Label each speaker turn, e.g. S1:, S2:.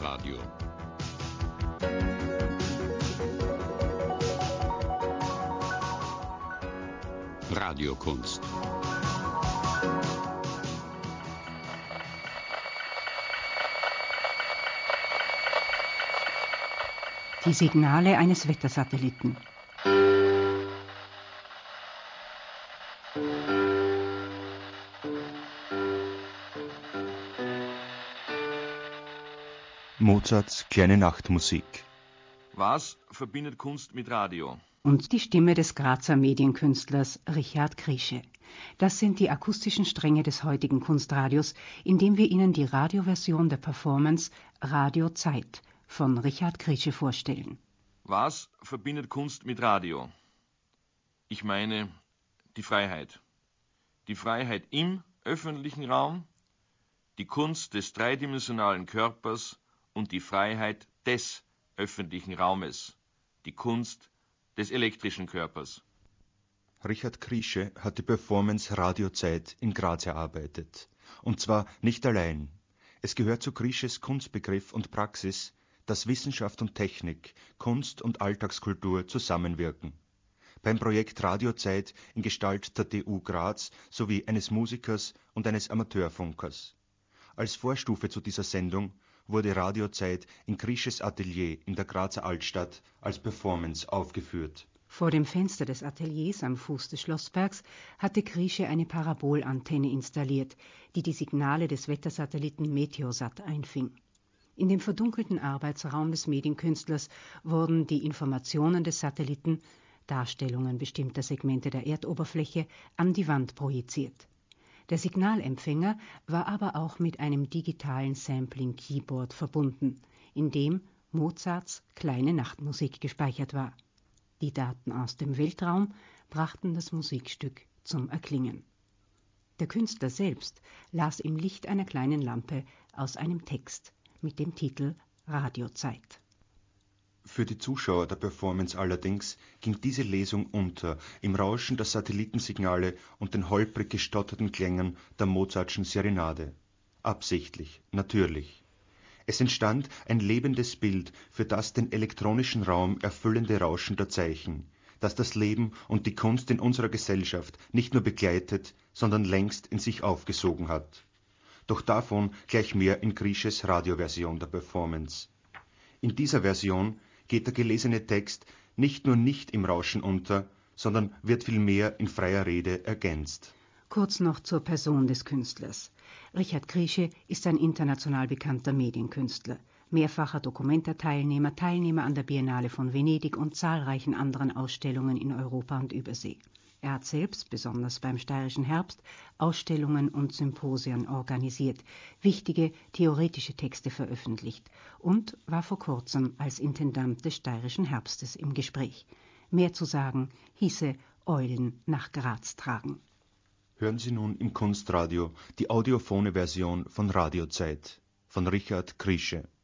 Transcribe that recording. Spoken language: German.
S1: Kunstradio. Radiokunst.
S2: Die Signale eines Wettersatelliten.
S3: Mozarts Kleine Nachtmusik.
S4: Was verbindet Kunst mit Radio?
S2: Und die Stimme des Grazer Medienkünstlers Richard Kriesche. Das sind die akustischen Stränge des heutigen Kunstradios, in dem wir Ihnen die Radioversion der Performance Radio Zeit von Richard Kriesche vorstellen.
S4: Was verbindet Kunst mit Radio? Ich meine die Freiheit. Die Freiheit im öffentlichen Raum, die Kunst des dreidimensionalen Körpers und die Freiheit des öffentlichen Raumes, die Kunst des elektrischen Körpers.
S3: Richard Kriesche hat die Performance Radiozeit in Graz erarbeitet. Und zwar nicht allein. Es gehört zu Kriesches Kunstbegriff und Praxis, dass Wissenschaft und Technik, Kunst und Alltagskultur zusammenwirken. Beim Projekt Radiozeit in Gestalt der TU Graz sowie eines Musikers und eines Amateurfunkers. Als Vorstufe zu dieser Sendung wurde Radiozeit in Kriesches Atelier in der Grazer Altstadt als Performance aufgeführt.
S2: Vor dem Fenster des Ateliers am Fuß des Schlossbergs hatte Kriesche eine Parabolantenne installiert, die die Signale des Wettersatelliten Meteosat einfing. In dem verdunkelten Arbeitsraum des Medienkünstlers wurden die Informationen des Satelliten, Darstellungen bestimmter Segmente der Erdoberfläche, an die Wand projiziert. Der Signalempfänger war aber auch mit einem digitalen Sampling-Keyboard verbunden, in dem Mozarts Kleine Nachtmusik gespeichert war. Die Daten aus dem Weltraum brachten das Musikstück zum Erklingen. Der Künstler selbst las im Licht einer kleinen Lampe aus einem Text mit dem Titel Radiozeit.
S3: Für die Zuschauer der Performance allerdings ging diese Lesung unter im Rauschen der Satellitensignale und den holprig gestotterten Klängen der Mozartschen Serenade. Absichtlich, natürlich. Es entstand ein lebendes Bild für das den elektronischen Raum erfüllende Rauschen der Zeichen, das das Leben und die Kunst in unserer Gesellschaft nicht nur begleitet, sondern längst in sich aufgesogen hat. Doch davon gleich mehr in Kriesches Radioversion der Performance. In dieser Version geht der gelesene Text nicht nur nicht im Rauschen unter, sondern wird vielmehr in freier Rede ergänzt.
S2: Kurz noch zur Person des Künstlers. Richard Kriesche ist ein international bekannter Medienkünstler, mehrfacher Documenta-Teilnehmer, Teilnehmer an der Biennale von Venedig und zahlreichen anderen Ausstellungen in Europa und Übersee. Er hat selbst, besonders beim Steirischen Herbst, Ausstellungen und Symposien organisiert, wichtige theoretische Texte veröffentlicht und war vor kurzem als Intendant des Steirischen Herbstes im Gespräch. Mehr zu sagen hieße Eulen nach Graz tragen.
S3: Hören Sie nun im Kunstradio die audiophone Version von Radiozeit von Richard Kriesche.